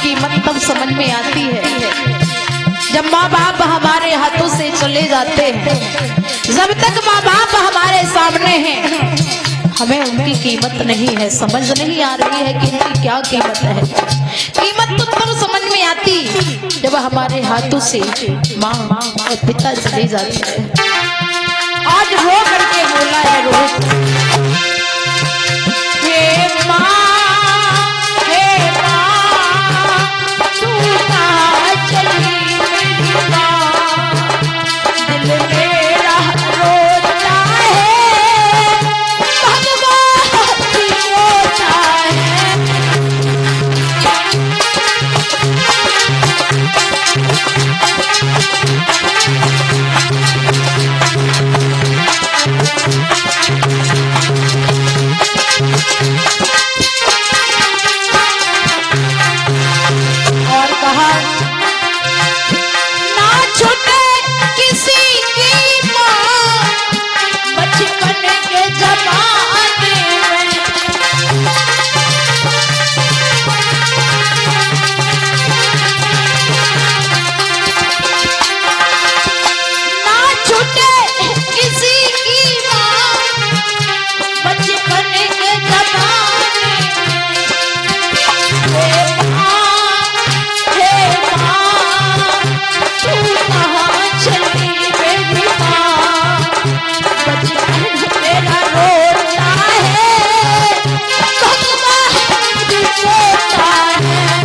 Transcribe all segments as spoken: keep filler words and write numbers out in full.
कीमत तब समझ में आती है जब माँ बाप हमारे हाथों से चले जाते हैं। जब तक माँ बाप हमारे सामने हैं हमें उनकी कीमत नहीं है, समझ नहीं आ रही है कि इनकी क्या कीमत है। कीमत तो तब समझ में आती जब हमारे हाथों से माँ और पिता चले जाते हैं। आज रो करके बोला है रोहित, हे माँ हे माँ तू कहाँ चली मेरी माँ, दिल मेरा रोता है भगवान भी रोता है। और कहा ना छूटे किसी की माँ बचपन के जमाने में, ना छूटे किसी की माँ बचपन के जमाने में। हे माँ हे माँ तू कहाँ चली मेरी माँ, बचपन मेरा रोता है भगवान भी रोता है।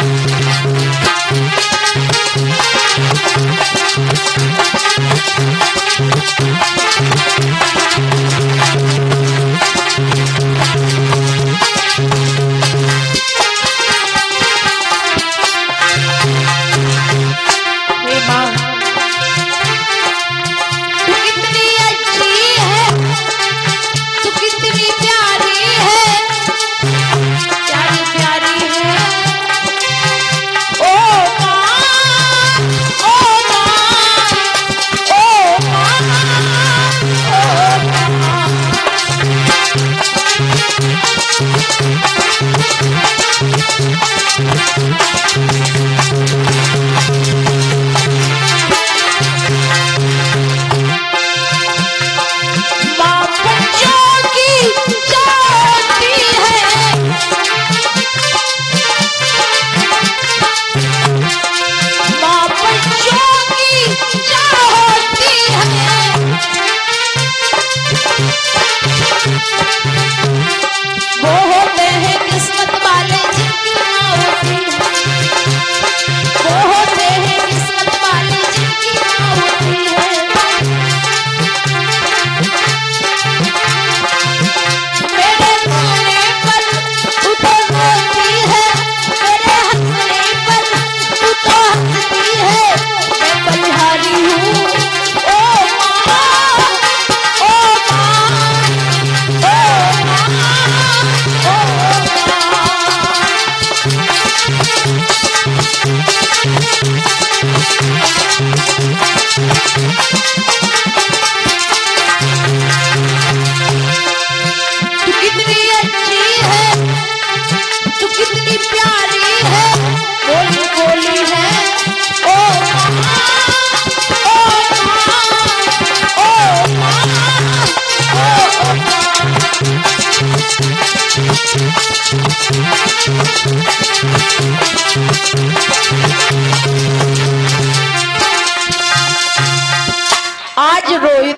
हे माँ तू कितनी अच्छी है, तू कितनी प्यारी है, प्यारी प्यारी है। ओ माँ ओ माँ ओ माँ ओ माँ। माँ बच्चों की जाती है, माँ बच्चों की जाती है। वो होते हैं किस्मत वाले जिनकी माँ होती है, वो होते हैं किस्मत वाले जिनकी माँ होती है। मेरे रोने पर तू तो रोती है, मेरे हंसने पर तू तो हंसती है। मैं बलिहारी हूँ ओ माँ ओ माँ ओ माँ ओ तू कितनी अच्छी है, तू कितनी प्यारी है, बोली बोली है ओ माँ ओ माँ ओ माँ ओ माँ। आज रोहित